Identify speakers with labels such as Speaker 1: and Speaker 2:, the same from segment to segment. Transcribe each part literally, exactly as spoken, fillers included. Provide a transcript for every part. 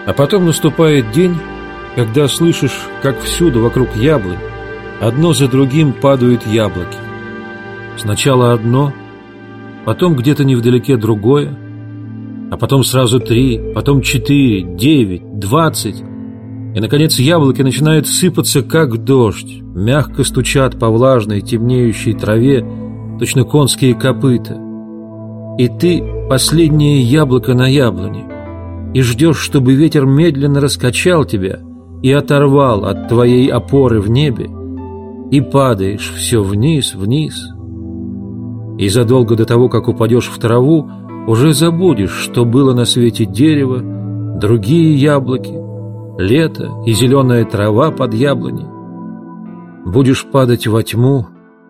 Speaker 1: А потом наступает день, когда слышишь, как всюду вокруг яблонь одно за другим падают яблоки. Сначала одно, потом где-то невдалеке другое, а потом сразу три, потом четыре, девять, двадцать. И, наконец, яблоки начинают сыпаться, как дождь, мягко стучат по влажной темнеющей траве, точно конские копыта. И ты последнее яблоко на яблоне, и ждешь, чтобы ветер медленно раскачал тебя и оторвал от твоей опоры в небе, и падаешь все вниз, вниз. И задолго до того, как упадешь в траву, уже забудешь, что было на свете дерево, другие яблоки, лето и зеленая трава под яблоней. Будешь падать во тьму?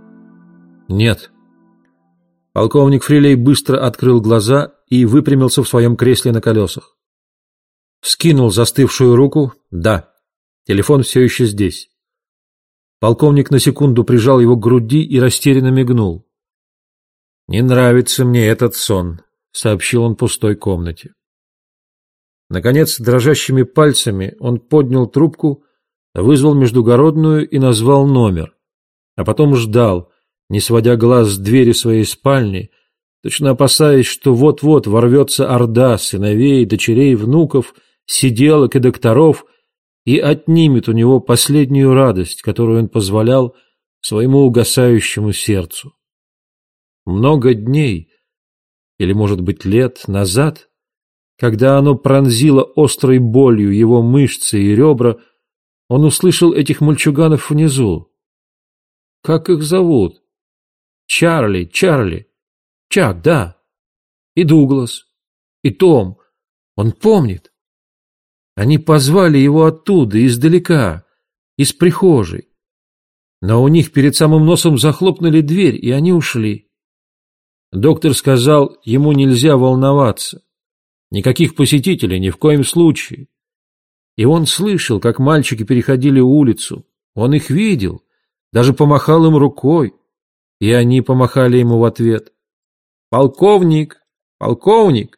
Speaker 1: Нет. Полковник Фрилей быстро открыл глаза и выпрямился в своем кресле на колесах. Вскинул застывшую руку. Да, телефон все еще здесь. Полковник на секунду прижал его к груди и растерянно мигнул. «Не нравится мне этот сон», — сообщил он пустой комнате. Наконец, дрожащими пальцами он поднял трубку, вызвал междугородную и назвал номер, а потом ждал, не сводя глаз с двери своей спальни, точно опасаясь, что вот-вот ворвется орда сыновей, дочерей, внуков, сиделок и докторов и отнимет у него последнюю радость, которую он позволял своему угасающему сердцу. Много дней, или, может быть, лет назад, когда оно пронзило острой болью его мышцы и ребра, он услышал этих мальчуганов внизу. Как их зовут? Чарли, Чарли, Чак, да. И Дуглас, и Том. Он помнит. Они позвали его оттуда, издалека, из прихожей. Но у них перед самым носом захлопнули дверь, и они ушли. Доктор сказал, ему нельзя волноваться. Никаких посетителей, ни в коем случае. И он слышал, как мальчики переходили улицу. Он их видел, даже помахал им рукой. И они помахали ему в ответ. «Полковник! Полковник!»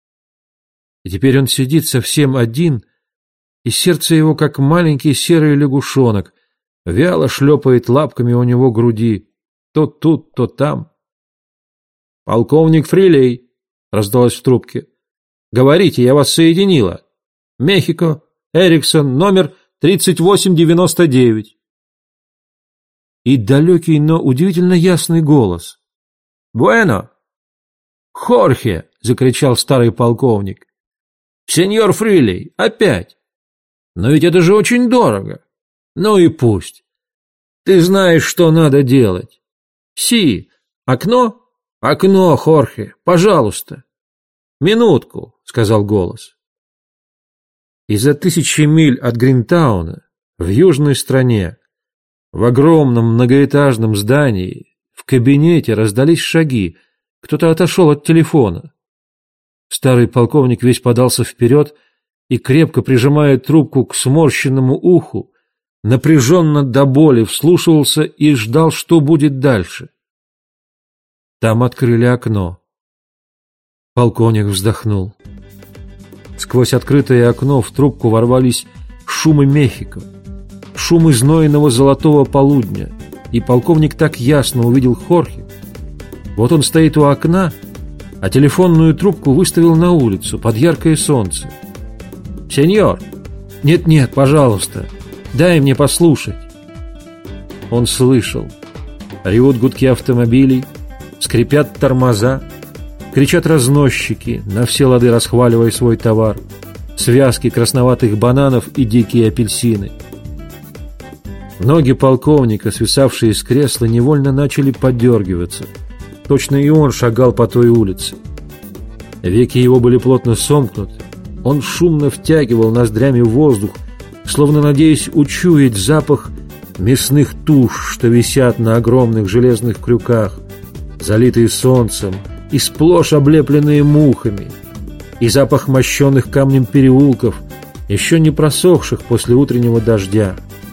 Speaker 1: И теперь он сидит совсем один, и сердце его, как маленький серый лягушонок, вяло шлепает лапками у него груди, то тут, то там. «Полковник Фрилей!» — раздалось в трубке. «Говорите, я вас соединила. Мехико, Эриксон, номер тридцать восемь девяносто девять». И далекий, но удивительно ясный голос. «Буэно!» «Хорхе!» — закричал старый полковник. «Сеньор Фрилей, опять! Но ведь это же очень дорого. Ну и пусть. Ты знаешь, что надо делать. Си, окно? Окно, Хорхе, пожалуйста!» «Минутку», — сказал голос. И за тысячи миль от Гринтауна, в южной стране, в огромном многоэтажном здании, в кабинете раздались шаги, кто-то отошел от телефона. Старый полковник весь подался вперед и, крепко прижимая трубку к сморщенному уху, напряженно до боли вслушивался и ждал, что будет дальше. Там открыли окно. Полковник вздохнул. Сквозь открытое окно в трубку ворвались шумы Мехико, шумы знойного золотого полудня, и полковник так ясно увидел Хорхе. Вот он стоит у окна, а телефонную трубку выставил на улицу под яркое солнце. «Сеньор! Нет-нет, пожалуйста, дай мне послушать!» Он слышал. Ревут гудки автомобилей, скрипят тормоза, кричат разносчики, на все лады расхваливая свой товар, связки красноватых бананов и дикие апельсины. Ноги полковника, свисавшие с кресла, невольно начали подергиваться. Точно и он шагал по той улице. Веки его были плотно сомкнуты. Он шумно втягивал ноздрями воздух, словно надеясь учуять запах мясных туш, что висят на огромных железных крюках, залитые солнцем и сплошь облепленные мухами, и запах мощенных камнем переулков, еще не просохших после утреннего дождя.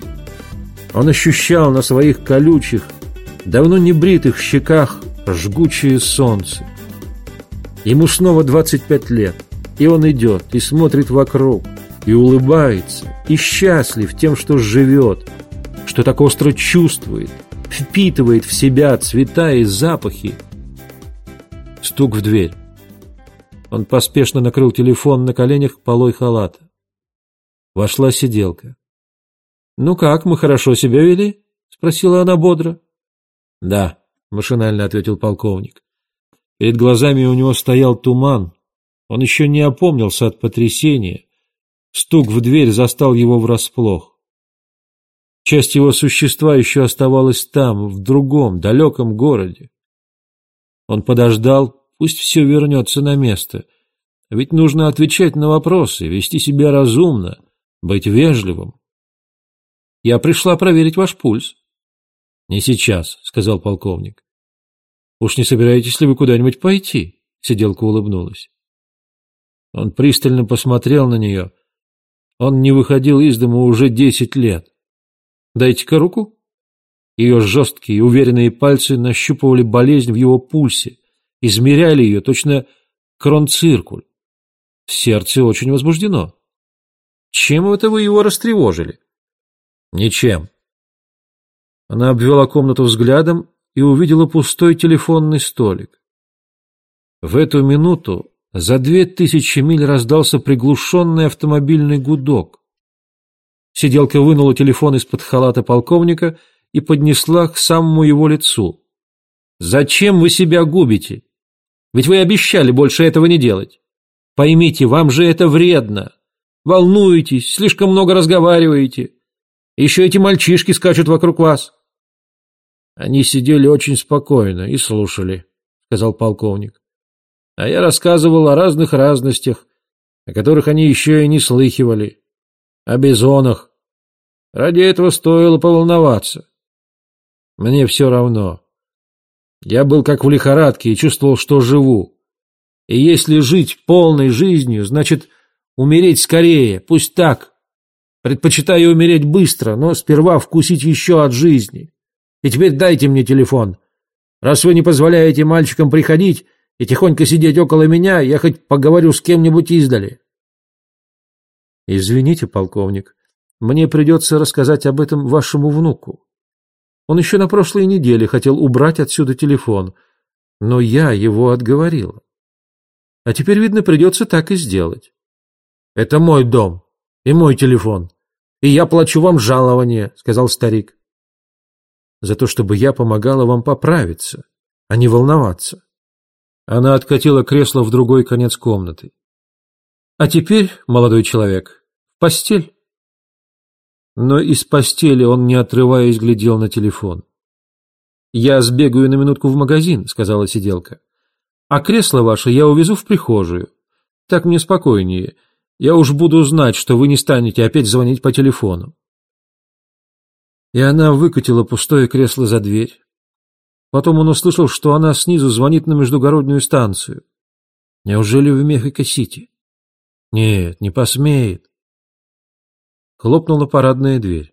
Speaker 1: Он ощущал на своих колючих, давно не бритых щеках жгучее солнце. Ему снова двадцать пять лет, и он идет и смотрит вокруг, и улыбается, и счастлив тем, что живет, что так остро чувствует, впитывает в себя цвета и запахи. Стук в дверь. Он поспешно накрыл телефон на коленях полой халата. Вошла сиделка. «Ну как, мы хорошо себя вели?» — спросила она бодро. «Да», — машинально ответил полковник. Перед глазами у него стоял туман. Он еще не опомнился от потрясения. Стук в дверь застал его врасплох. Часть его существа еще оставалась там, в другом, далеком городе. Он подождал, пусть все вернется на место. Ведь нужно отвечать на вопросы, вести себя разумно, быть вежливым. «Я пришла проверить ваш пульс». «Не сейчас», — сказал полковник. «Уж не собираетесь ли вы куда-нибудь пойти?» — сиделка улыбнулась. Он пристально посмотрел на нее. Он не выходил из дома уже десять лет. «Дайте-ка руку». Ее жесткие, уверенные пальцы нащупывали болезнь в его пульсе, измеряли ее, точно кронциркуль. Сердце очень возбуждено. «Чем это вы его растревожили?» «Ничем». Она обвела комнату взглядом и увидела пустой телефонный столик. В эту минуту за две тысячи миль раздался приглушенный автомобильный гудок. Сиделка вынула телефон из-под халата полковника и поднесла к самому его лицу. «Зачем вы себя губите? Ведь вы обещали больше этого не делать. Поймите, вам же это вредно. Волнуетесь, слишком много разговариваете. Еще эти мальчишки скачут вокруг вас». «Они сидели очень спокойно и слушали», — сказал полковник. «А я рассказывал о разных разностях, о которых они еще и не слыхивали. О бизонах. Ради этого стоило поволноваться. Мне все равно. Я был как в лихорадке и чувствовал, что живу. И если жить полной жизнью, значит умереть скорее, пусть так. Предпочитаю умереть быстро, но сперва вкусить еще от жизни. И теперь дайте мне телефон. Раз вы не позволяете мальчикам приходить и тихонько сидеть около меня, я хоть поговорю с кем-нибудь издали». «Извините, полковник, мне придется рассказать об этом вашему внуку. Он еще на прошлой неделе хотел убрать отсюда телефон, но я его отговорила. А теперь, видно, придется так и сделать». «Это мой дом и мой телефон, и я плачу вам жалование», — сказал старик. «За то, чтобы я помогала вам поправиться, а не волноваться». Она откатила кресло в другой конец комнаты. «А теперь, молодой человек, в постель». Но из постели он, не отрываясь, глядел на телефон. «Я сбегаю на минутку в магазин», — сказала сиделка. «А кресло ваше я увезу в прихожую. Так мне спокойнее. Я уж буду знать, что вы не станете опять звонить по телефону». И она выкатила пустое кресло за дверь. Потом он услышал, что она снизу звонит на междугородную станцию. Неужели в Мехико-Сити? Нет, не посмеет. Хлопнула парадная дверь.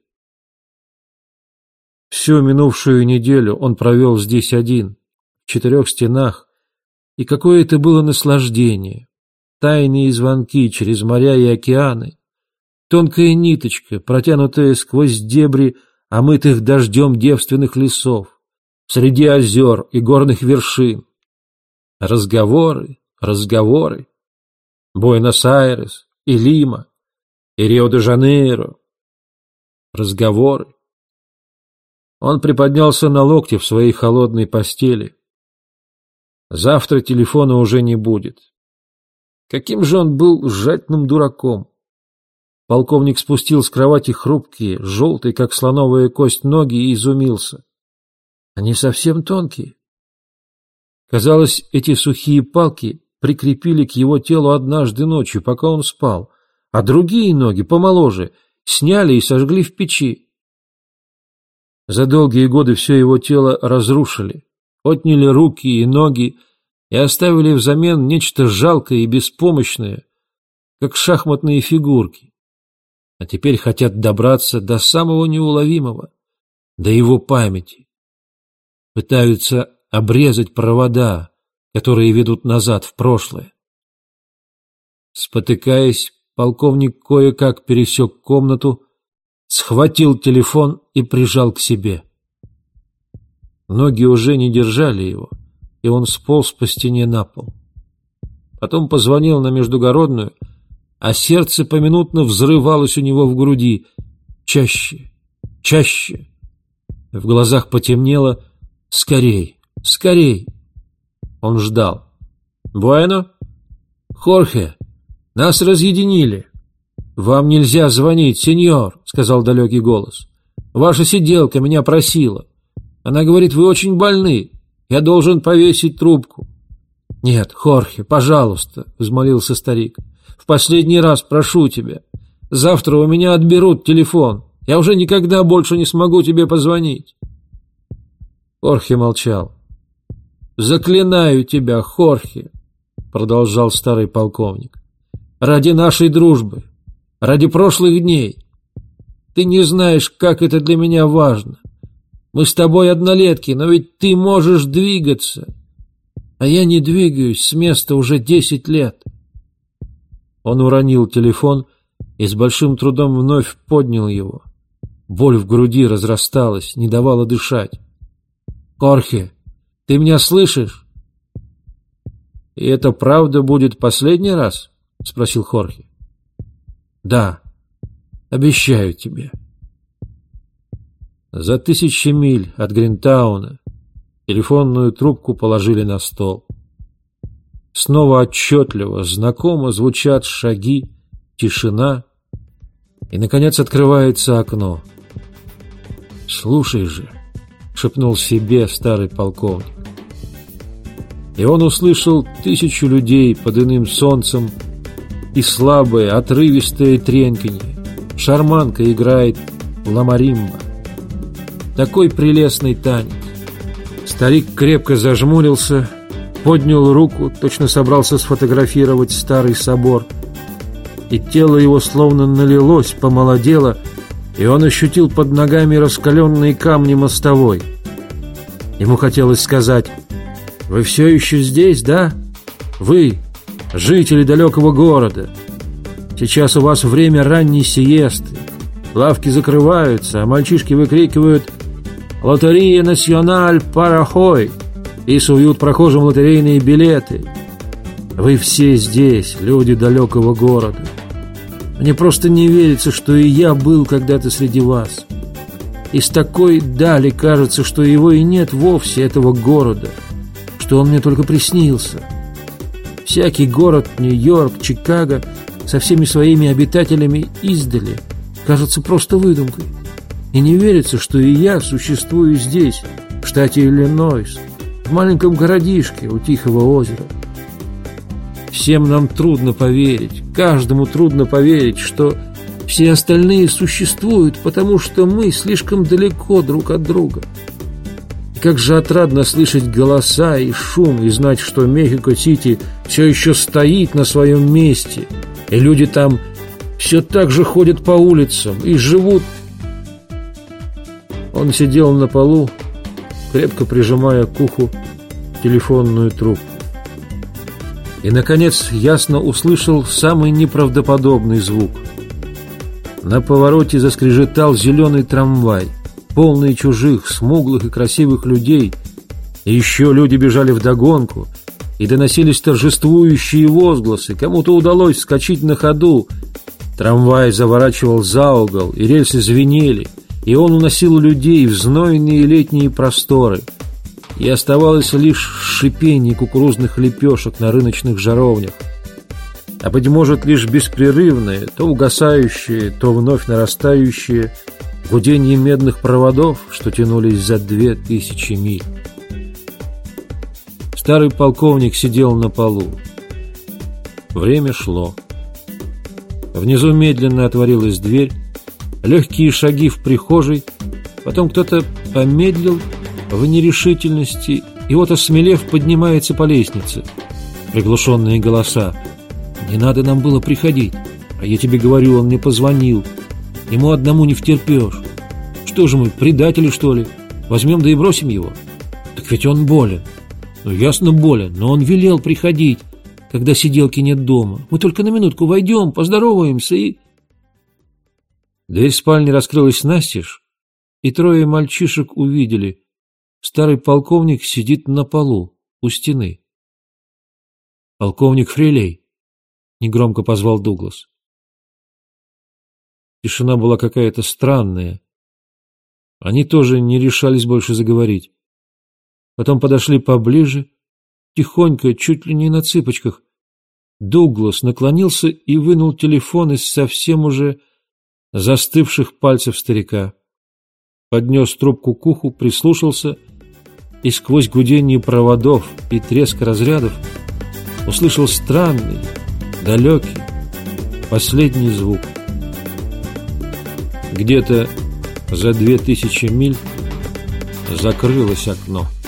Speaker 1: Всю минувшую неделю он провел здесь один, в четырех стенах, и какое это было наслаждение. Тайные звонки через моря и океаны, тонкая ниточка, протянутая сквозь дебри омытых дождем девственных лесов, среди озер и горных вершин. Разговоры, разговоры. Буэнос-Айрес и Лима, и Рио-де-Жанейро. Разговоры. Он приподнялся на локте в своей холодной постели. Завтра телефона уже не будет. Каким же он был жадным дураком. Полковник спустил с кровати хрупкие, желтые, как слоновая кость, ноги и изумился. Они совсем тонкие. Казалось, эти сухие палки прикрепили к его телу однажды ночью, пока он спал, а другие ноги, помоложе, сняли и сожгли в печи. За долгие годы все его тело разрушили, отняли руки и ноги и оставили взамен нечто жалкое и беспомощное, как шахматные фигурки. А теперь хотят добраться до самого неуловимого, до его памяти. Пытаются обрезать провода, которые ведут назад в прошлое. Спотыкаясь, полковник кое-как пересек комнату, схватил телефон и прижал к себе. Ноги уже не держали его, и он сполз по стене на пол. Потом позвонил на междугородную, а сердце поминутно взрывалось у него в груди. Чаще, чаще. В глазах потемнело. Скорей, скорей. Он ждал. «Буэно? Хорхе, нас разъединили». «Вам нельзя звонить, сеньор», — сказал далекий голос. «Ваша сиделка меня просила. Она говорит, вы очень больны. Я должен повесить трубку». «Нет, Хорхе, пожалуйста», — взмолился старик. «В последний раз прошу тебя. Завтра у меня отберут телефон. Я уже никогда больше не смогу тебе позвонить». Хорхе молчал. «Заклинаю тебя, Хорхе», — продолжал старый полковник, — «ради нашей дружбы, ради прошлых дней. Ты не знаешь, как это для меня важно. Мы с тобой однолетки, но ведь ты можешь двигаться. А я не двигаюсь с места уже десять лет». Он уронил телефон и с большим трудом вновь поднял его. Боль в груди разрасталась, не давала дышать. «Хорхе, ты меня слышишь?» «И это правда будет последний раз?» — спросил Хорхе. «Да, обещаю тебе». За тысячи миль от Гринтауна телефонную трубку положили на стол. Снова отчетливо, знакомо звучат шаги, тишина, и, наконец, открывается окно. «Слушай же», — шепнул себе старый полковник. И он услышал тысячу людей под иным солнцем и слабое, отрывистое треньканье. Шарманка играет ла-маримба. Такой прелестный танец. Старик крепко зажмурился, поднял руку, точно собрался сфотографировать старый собор. И тело его словно налилось, помолодело, и он ощутил под ногами раскаленные камни мостовой. Ему хотелось сказать: «Вы все еще здесь, да? Вы, жители далекого города. Сейчас у вас время ранней сиесты. Лавки закрываются, а мальчишки выкрикивают «Лотерия националь парахой» и суют прохожим лотерейные билеты. Вы все здесь, люди далекого города. Мне просто не верится, что и я был когда-то среди вас. Из такой дали кажется, что его и нет вовсе, этого города, что он мне только приснился. Всякий город, Нью-Йорк, Чикаго, со всеми своими обитателями издали, кажется просто выдумкой. И не верится, что и я существую здесь, в штате Иллинойс, в маленьком городишке у Тихого озера. Всем нам трудно поверить, каждому трудно поверить, что все остальные существуют, потому что мы слишком далеко друг от друга. И как же отрадно слышать голоса и шум, и знать, что Мехико-Сити все еще стоит на своем месте, и люди там все так же ходят по улицам и живут. Он сидел на полу, крепко прижимая к уху телефонную трубку. И, наконец, ясно услышал самый неправдоподобный звук. На повороте заскрежетал зеленый трамвай, полный чужих, смуглых и красивых людей. И еще люди бежали вдогонку, и доносились торжествующие возгласы. Кому-то удалось вскочить на ходу. Трамвай заворачивал за угол, и рельсы звенели, и он уносил людей в знойные летние просторы. И оставалось лишь шипение кукурузных лепешек на рыночных жаровнях, а, быть может, лишь беспрерывное, то угасающее, то вновь нарастающее гудение медных проводов, что тянулись за две тысячи миль. Старый полковник сидел на полу. Время шло. Внизу медленно отворилась дверь, легкие шаги в прихожей, потом кто-то помедлил в нерешительности, и вот, осмелев, поднимается по лестнице. Приглушенные голоса. «Не надо нам было приходить. А я тебе говорю, он мне позвонил. Ему одному не втерпешь. Что же мы, предатели, что ли? Возьмем да и бросим его? Так ведь он болен». «Ну, ясно, болен, но он велел приходить. когда сиделки нет дома. Мы только на минутку войдем, поздороваемся и...» Дверь спальни раскрылась настежь, и трое мальчишек увидели. Старый полковник сидит на полу у стены. «Полковник Фрилей», — негромко позвал Дуглас. Тишина была какая-то странная. Они тоже не решались больше заговорить. Потом подошли поближе, тихонько, чуть ли не на цыпочках. Дуглас наклонился и вынул телефон из совсем уже застывших пальцев старика. Поднес трубку к уху, прислушался и сквозь гудение проводов и треск разрядов услышал странный, далекий, последний звук. Где-то за две тысячи миль закрылось окно.